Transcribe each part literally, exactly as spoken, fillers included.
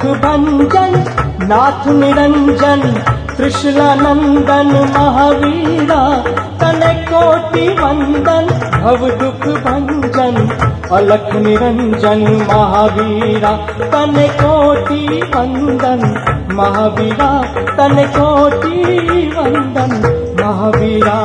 भंजन नाथ निरंजन त्रिशूलानंदन महावीरा तने कोटि वंदन भव दुख भंजन अलख निरंजन महावीरा तने कोटि वंदन महावीरा तने कोटि वंदन महावीरा।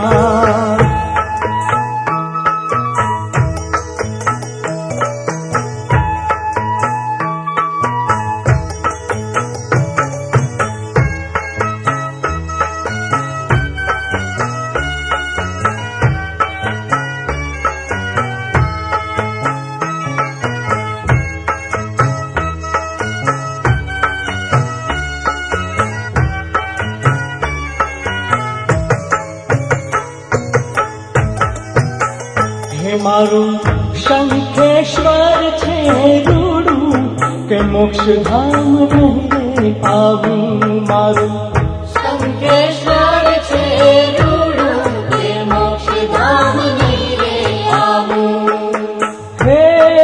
मारू शंखेश्वर छे रूड़ू के मोक्ष धाम नहीं पावू मारू शंखेश्वर छे रूड़ू के मोक्ष धाम नहीं रे पावू। हे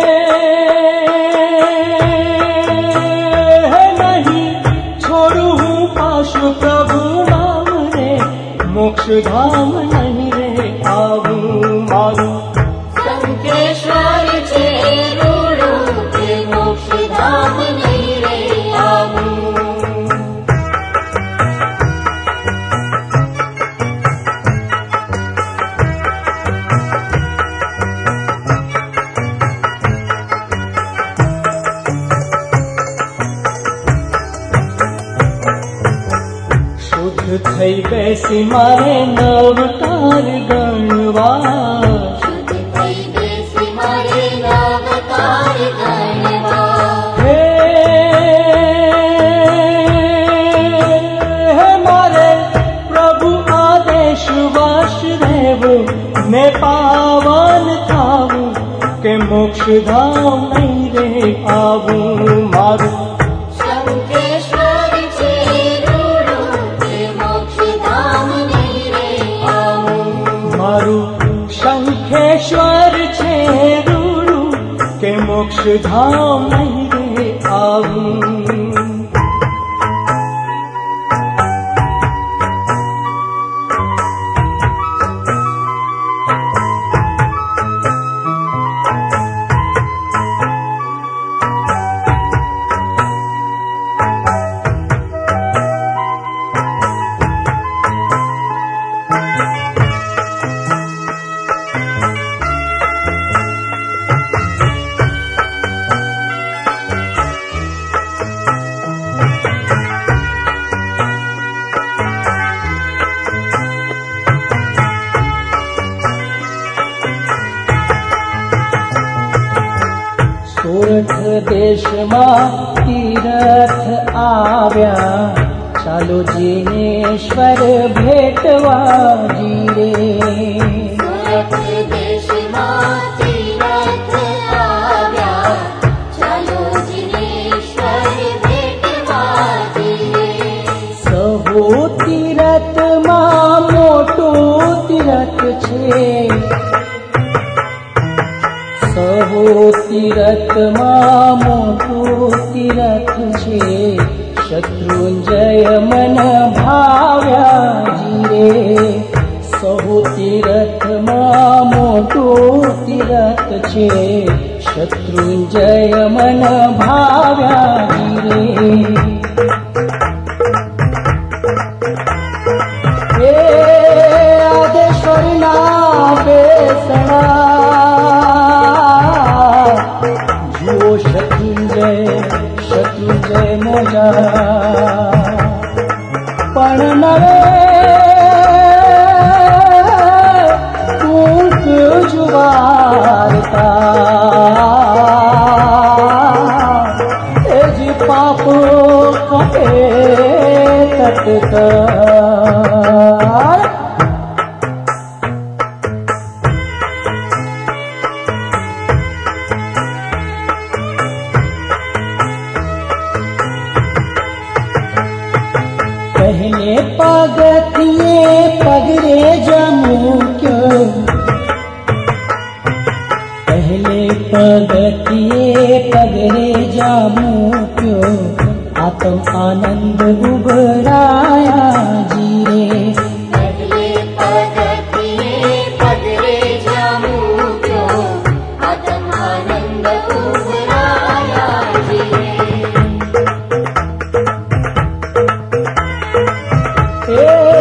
नहीं छोड़ू हूँ पाशु प्रभु नाम रे मोक्ष धाम नहीं रे पावू मारू शंखेश्वर छे रूड़ू के मोक्ष धाम नहीं रे पावू। शुद्ध थई बेसी मारे नवकार गणवा मैं पावन थावू के मोक्ष धाम नहीं रे पावू मारू शंखेश्वर छे रूड़ू के मोक्ष धाम नहीं रे पावू मारू शंखेश्वर छे रूड़ू के मोक्ष धाम नहीं रे पावू। सोरठ देश में तीरथ आव्या चालो जिनेश्वर भेटवा जीरे। सोरठ देश में तीरथ आव्या चालो जिनेश्वर भेटवा जीरे। सहो तीरथ मां मोटो तीरथ छे सहो तीरथ मां मोटो तीरथ छे शत्रुंजय मन भाव्या जीरे। सहो तीरथ मां मोटो तीरथ छे शत्रुंजय मन भाव्या जीरे। आदेश्वरी ना बेसना जो शत्रुंजय शत्रुंजय मोजा पण नरे कूक जुवारता एजी पाप कहे तटकर पहले पगथिए पगरे जमू क्यों पहले पगथिए पगरे जामू क्यों आत्म आनंद उभराया जी रे। पगले पगतिये पगले जामू क्यों आत्म आनंद उभराया जी रे। ए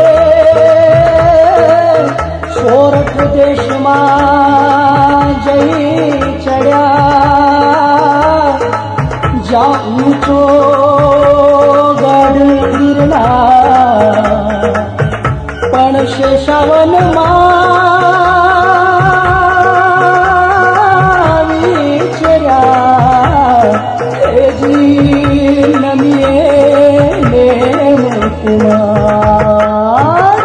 सोरठ देश में जई चढ़्या जा ऊंचो गढ़ गिरनार पण शेषावन में विचर्या हे जी नमिये नेम कुमार।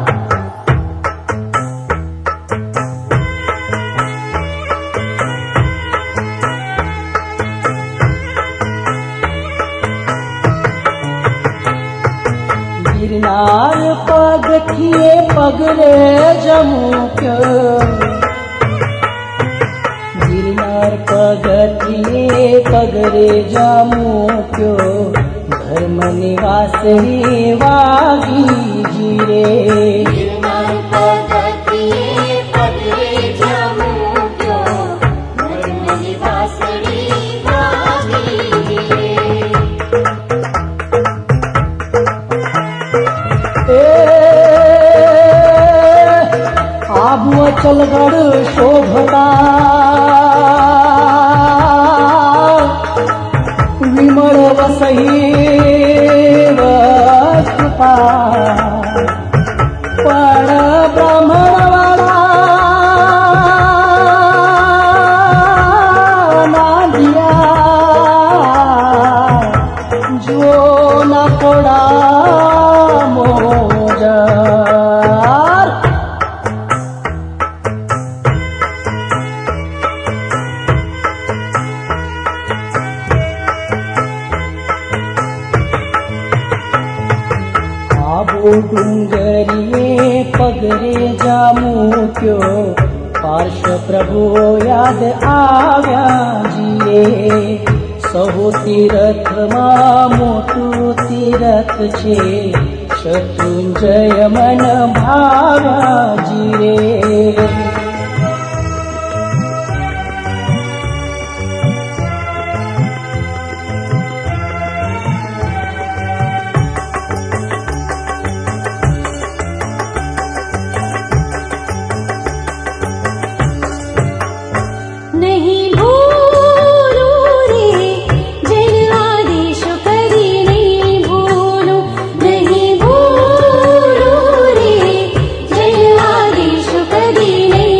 गिरनार पगथिये पगरे जमुक्यो गिरनार पगथिये पगरे जमुक्यो धर्म निवासरी वागी जी रे। गिरनार पगतिये पगले जामू क्यों धर्म निवासरी वागी जी रे। आबू अचलगढ़ शोभता विमल वसही वस्तुपा पण ब्राह्मणवाड़ा ना दिया जो ना थोड़ा मोजार। आबो डूंगरिये पगरे जामू क्यों पार्श प्रभु याद आव्या जीरे। सहो तीरथ मा मोटू तीरथ छे शत्रुंजय मन भाव्या जीरे। नहीं भूलू रे जन आदेश करी नहीं भूलू नहीं भूलू रे जन आदेश करी नहीं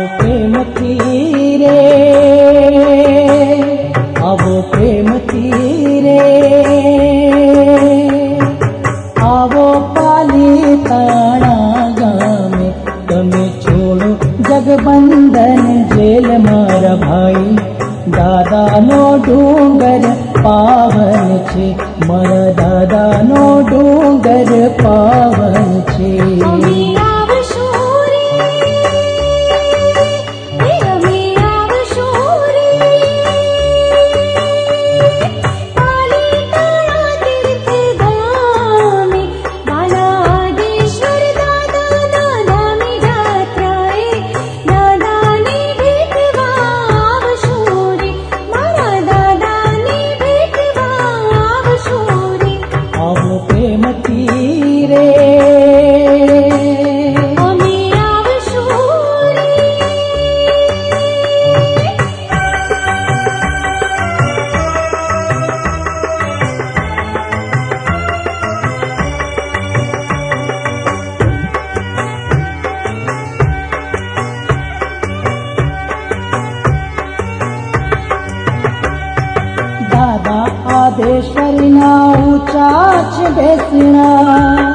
प्रेम तीरे, आवो प्रेम तीरे, आवो पालिताणा गामे, તમે છોડો જગબંધન જેલ મારા ભાઈ, દાદાનો ડુંગર પાવન છે, મારા દાદાનો ડુંગર પાવન છે. અમે આવશું રે, એ અમે આવશું રે, પાલિતાણા તીર્થ ધામે, બાલા આદેશ્વર દાદાના ધામે જાત્રાએ, દાદાની ભેટવા આવશું રે, મારા દાદાની ભેટવા આવશું રે. આવો પ્રેમ તીરે, અમે આવશું રે. દાદા આદેશ્વરના ઊંચા છે બેસણા,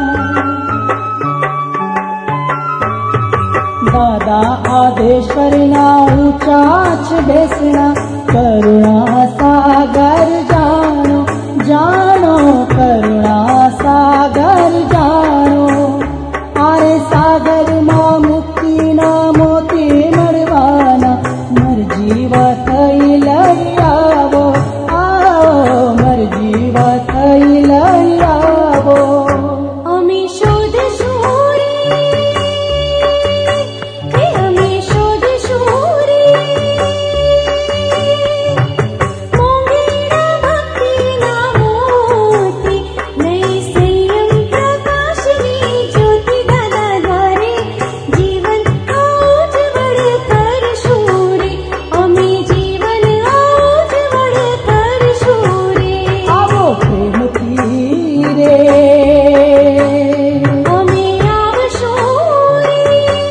દાદા આદેશ્વરના ઊંચા છે બેસણા, કરુણા સાગર જાણો, જાણો કરુણા સાગર જાણો, આરે સાગરમાં મુક્તિના મોતી મળવાના, મરજીવા થઈ લઈ આવો, આવો મરજીવા થઈ લઈ આવો. અમે શોધશું રે, એ અમે શોધશું રે, મોંઘેરા ભક્તિના મોતી, નહીં સંયમ પ્રકાશની જ્યોતિ, દાદા દ્વારે જીવન ઉજ્જવળ કરશું રે, અમે જીવન ઉજ્જવળ કરશું રે. આવો પ્રેમ તીરે, અમે આવશું રે.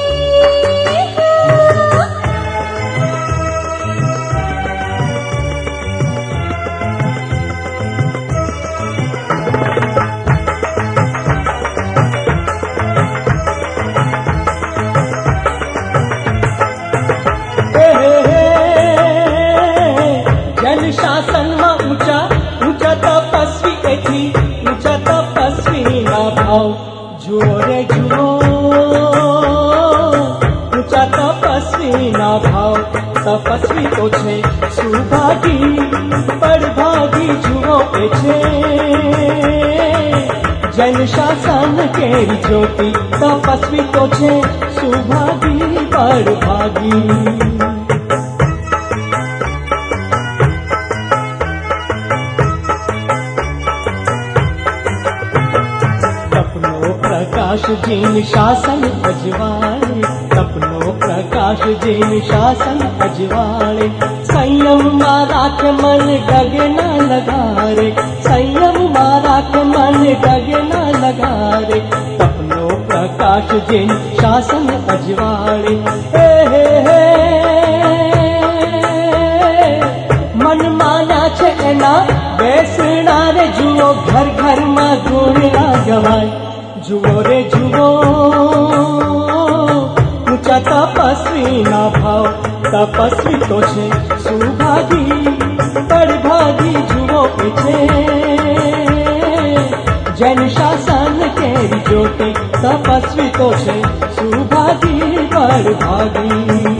હે હે હે, જન શાસનમાં ઊંચા ઊંચા તપસ્વી એથી, ઊંચા તપસ્વીના ભાવ જુઓ રે જુઓ, ઊંચા તપસ્વીના ભાવ, તપસ્વી તો છે સુભાગી, પડભાગી જુઓ એ છે, જન શાસન કેરી જ્યોતિ, તપસ્વી તો છે સુભાગી પડભાગી. સપનો પ્રકાશ જીન શાસન અજવાળે, સપનો પ્રકાશ જીન શાસન અજવાળે, સંયમમાં રાખ મન ડગે ના લગારે, સંયમમાં રાખ મન ડગે ના લગારે, સપનો પ્રકાશ જીન શાસન અજવાળે. હે હે હે, મન માન્યા છે એના બેસણા રે જુઓ, ઘર ઘરમાં ગુણ ના ગવાય, જુઓ રે જુઓ ઊંચા તપસ્વીના ભાવ, તપસ્વી તો છે સુભાગી, પડભાગી જુઓ એ છે, જન શાસન કેરી જ્યોતિ, તપસ્વી તો છે સુભાગી પડભાગી.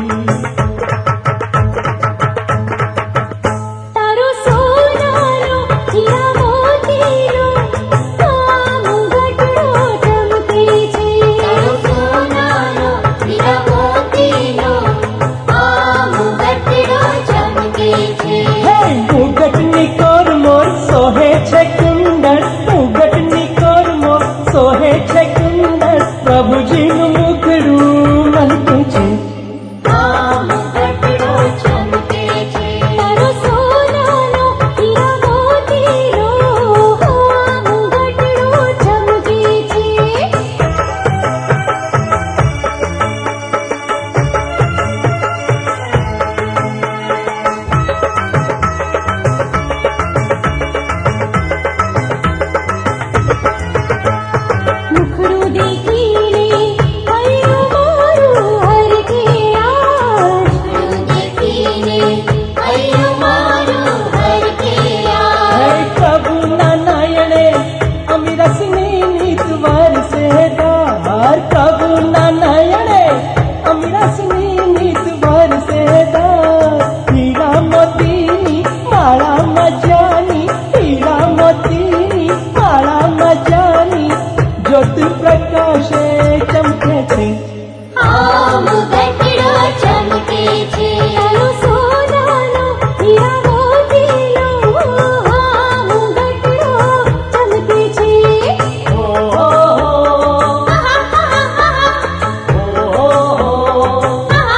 તારો સોનાનો હીરા મોતીનો આ મુગટડો ચમકે છે, તારો સોનાનો હીરા મોતીનો આ મુગટડો ચમકે છે. હે મુગટની કોર મોર સોહે છે કુંડળ, મુગટની કોર મોર સોહે છે કુંડળ, પ્રભુજીનું મુખડું મનતું છે. આ મુગટડો ચમકે છે, તારો સોનાનો હીરા મોતીનો આ મુગટડો ચમકે છે. પ્રકાશે ચમકે છે. આમ ગટડો ચમકે છે તારો સોનાનો હીરા મોતીનો આમ ગટડો ચમકે છે. ઓ હો હો, ઓ હો હો.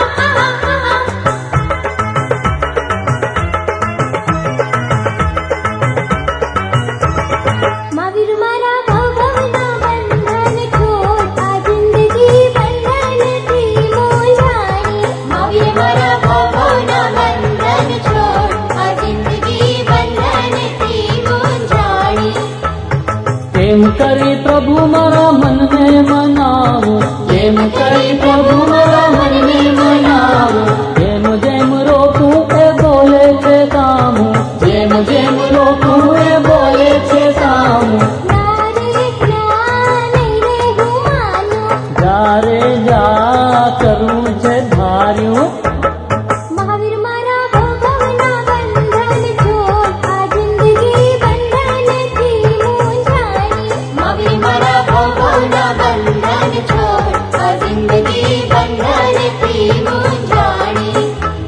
મહાવીર મારા ભવના બંધન છોડ આ જિંદગી બંધનથી મૂંઝાણી. મહાવીર મારા ભવના બંધન છોડ આ જિંદગી બંધનથી મૂંઝાણી. કેમ કરી પ્રભુ મારા મનને મનાવું, કેમ કરી પ્રભુ મારા મનને મનાવું. જેમ જેમ રોકું એ બોલે છે સામું, જેમ જેમ રોકું એ બોલે છે સામું. નારે ક્યાં નહીં રહેવું માનું. જારે જા કરું છે ધાર્યું. મહાવીર મારા ભવના બંધન છોડ આ જિંદગી બંધનથી મૂંઝાણી. મહાવીર મારા ભવના બંધન છોડ આ જિંદગી બંધનથી મૂંઝાણી.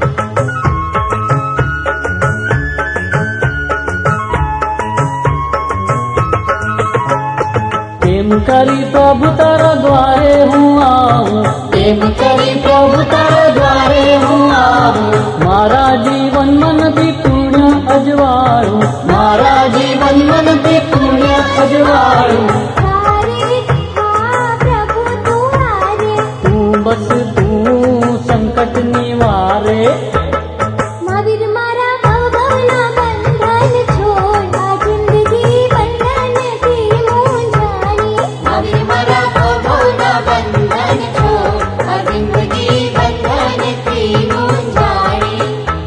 કેમ કરી પ્રભુ તારા દ્વારે હું આવું, કેમ કરી પ્રભુ તારા દ્વારે હું આવું. મારા જીવન મનથી પુણ્ય અજવાળું, મારા જીવન મનથી પુણ્ય અજવાળું. તારે હા પ્રભુ તું હારે. તું બસ તું સંકટ નિવારે. મહાવીર મારા ભવના બંધન છોડ આ જિંદગી બંધનથી મૂંઝાણી. મહાવીર મારા ભવના બંધન છોડ આ જિંદગી બંધનથી મૂંઝાણી.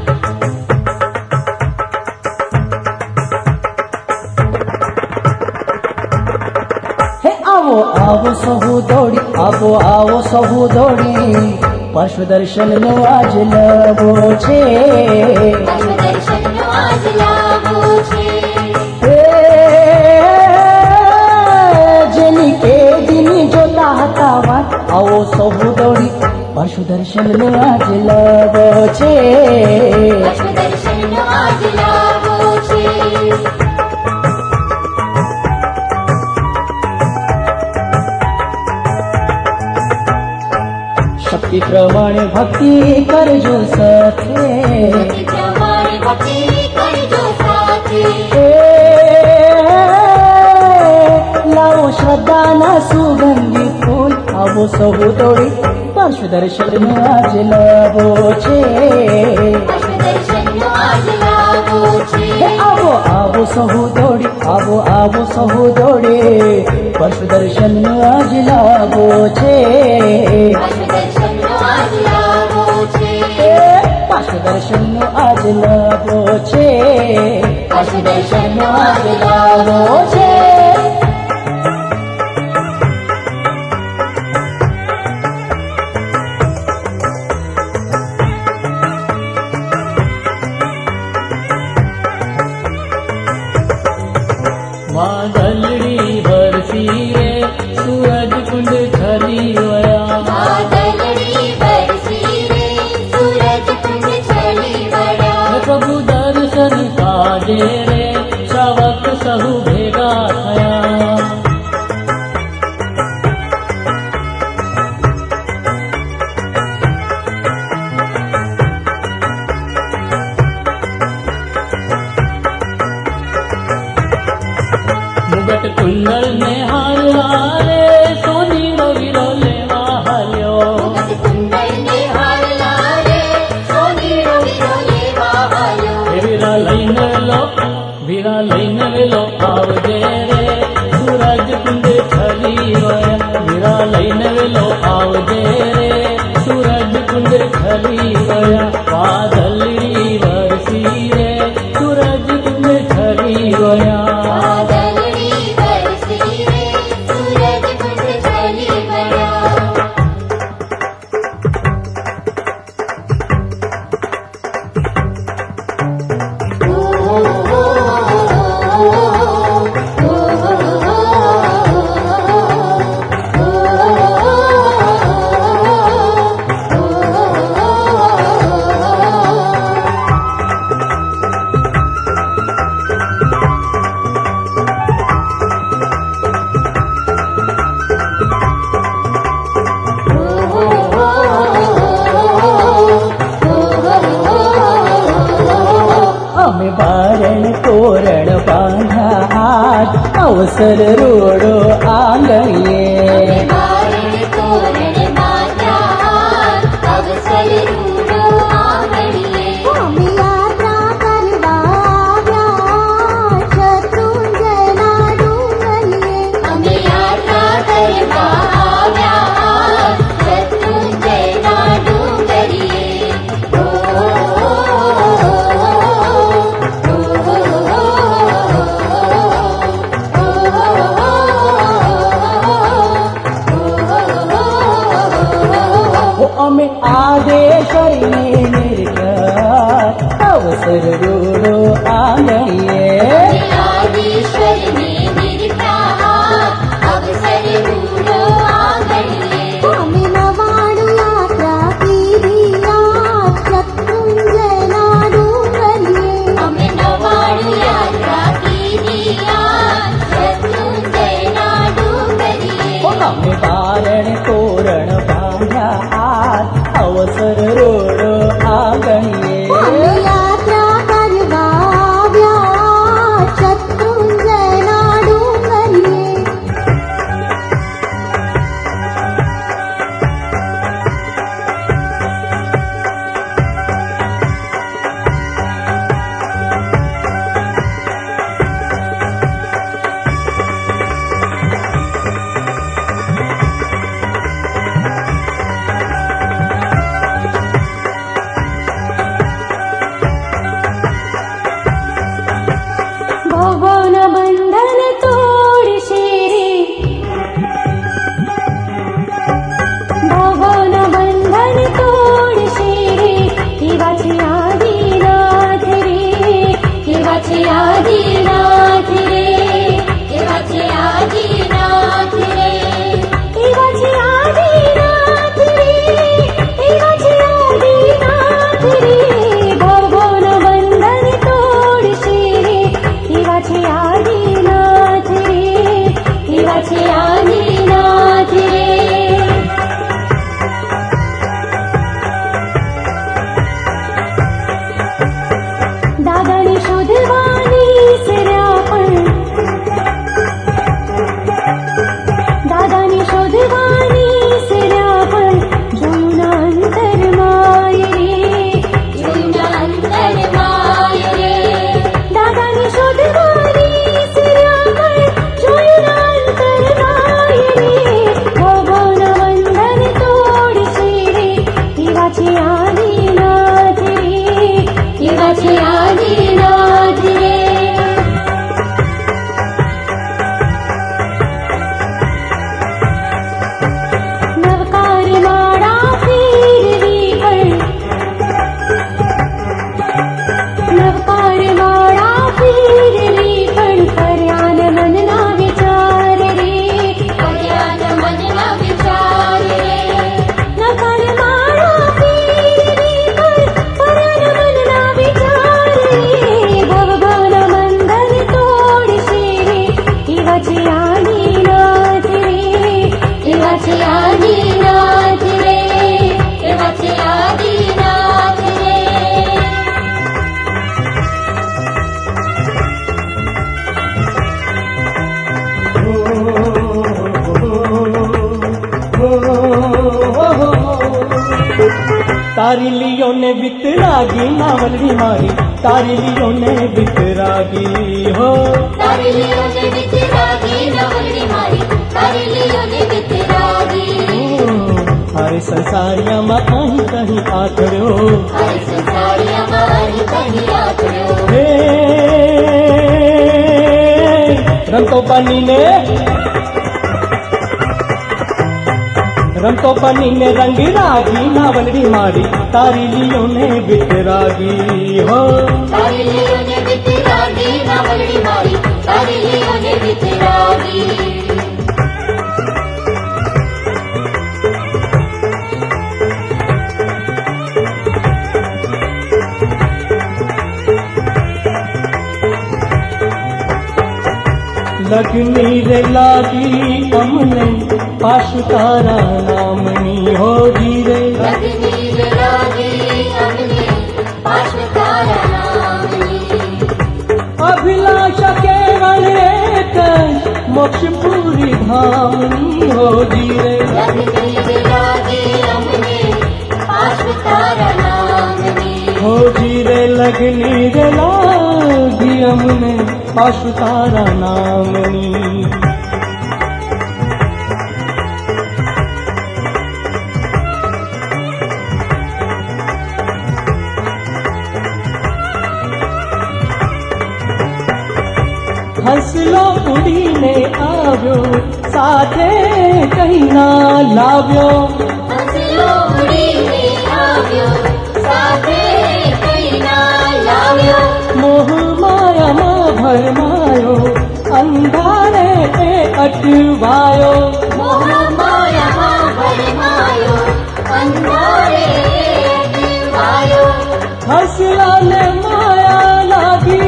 હે આવો આવો સહુ દોડી, આવો આવો સહુ દોડી. પાર્શ્વ દર્શનનો આજ લવો છે. પાર્શ્વ દર્શનનો આજ લાવો છે. હે જેની કેદીની જોતા હતા વાત, આવો સહુ દોડી. પાર્શ્વ દર્શનનો આજ લવો છે. પાર્શ્વ દર્શનનો આજ લાવો છે. શક્તિ પ્રમાણે ભક્તિ કરજો સાથે. ભક્તિ પ્રમાણે ભક્તિ કરજો સાથે. હે લાવો શ્રદ્ધાના સુગંધી ફૂલ, આવો સહુ દોડી. પાર્શ્વ દર્શનનો આજ લવો છે. પાર્શ્વ દર્શનનો આજ લાવો છે. હે આવો આવો સહુ દોડી, આવો આવો સહુ દોડી. પાર્શ્વ દર્શનનો આજ લાવો છે. પાર્શ્વ દર્શનનો આજ લાવો છે. હે પાર્શ્વ દર્શનનો આજ લાવો છે. પાર્શ્વ દર્શનનો આજ લાવો છે. વાદળડી વરસી રે સૂરજ કુંડ ખરી વયા. વાદળડી વરસી રે સૂરજ કુંડ છલી વળ્યા. પ્રભુ દર્શન કાજે રે શ્રાવક સહુ ભેગા થયા. अवसर रोडो आंगणिये बारण तोरण बांध्या अवसर रूडो आंगणिये आम्ही यात्रा करवा व्या शत्रुंजयना डोंगरिये અમે યાત્રા કરવા આવ્યા શત્રુંજયના ડુંગરીએ ઓ हो अमे आदेशरीने निर्गत अवसर रोडो आंगणिये આદિશ્વરને નિરતા અવસર રૂડો આંગણીએ आम्ही नवाडू यात्रा केलिया शत्रुंजयना डोंगरिये અમે નવાડું યાત્રા કીધીયા શત્રુંજયના ડુંગરીએ हो अमे बारण तोरण बांध्या अवसर रोडो आंगणिये आम्ही यात्रा करवा व्या शत्रुंजयना डोंगरिये भवन बंधन तोडशे रे भवन बंधन तोडशे रे देवाचे आदिनाथ रे देवाचे आदिनाथ रे देवाचे आदिनाथ रे देवाचे आदिनाथ रे देवाचे आदिनाथ रे भवन बंधन तोडशे रे देवाचे आदिनाथ रे देवाचे आदिनाथ रे दादानी शोधवानी सरापण दादानी शोधवानी सरापण जोयून अंतर माय रे જોયુના અંતર માય રે दादानी शोधवानी सरापण जोयून अंतर माय रे भवन बंधन तोडशे रे देवाचे आदिनाथ रे देवाचे आदिनाथ रे नवकार माळा फिरली पण नवकार माळा फिरली पण पर्यान मनना विचार रे કલ્યાણ મનના વિચાર રે नवकार माळा फिरली पण पर्यान मनना विचार रे भवभवन बंधन तोडशे रे देवाचे आदिनाथ रे देवाचे आदिनाथ रे देवाचे आदिनाथ रे तारी लियो ने बितरागी नावलड़ी मारी तारी लियो ने बितरागी हो તારી લીઓને વિતરાગી નવલડી મારી તારી લીઓને વિતરાગી हरे संसारिया में कहीं कहीं आखड़ो હરે સંસારિયામાં અહીં કहीं આખડ્યો हे रंतो पानी ने रंतो पानी ने रंग रागी नावलड़ी मारी तारी लियो ने बितरागी हो તારી લીઓને વિતરાગી નવલડી મારી તારી લીઓને વિતરાગી लगनी रे लागी अमने पाशुतारा नामनी होगी रे लगनी रे लागी अमने पाशुतारा नामनी अभिलाष केवल एक मोक्ष पूरी धामनी हो जीरे हो जीरे लगनी रे लागी हमने पाशुतारा नामनी हंसलो उड़ीने आव्यो साथे कहीं ना लाव्यो हंसलो उड़ीने आव्यो साथे कहीं ना लाव्यो मोह माया मा भरमायो अंधारे ते अटवायो मोह माया मा भरमायो अंधारे ते अटवायो हंसला ने माया लागी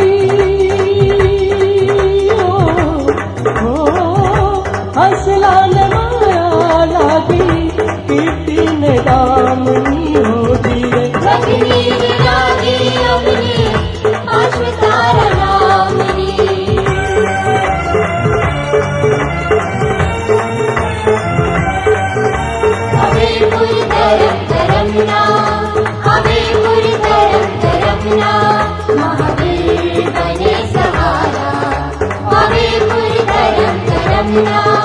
हंसला ने माया लागी कीर्ति ने दामनी हो जीरे लगनी लागी अपनी पाशुतारा नामनी हवे पुरी धरम धरम ना हवे पुरी धरम धरम ना महावीर बने सहारा हवे पुरी धरम धरम ना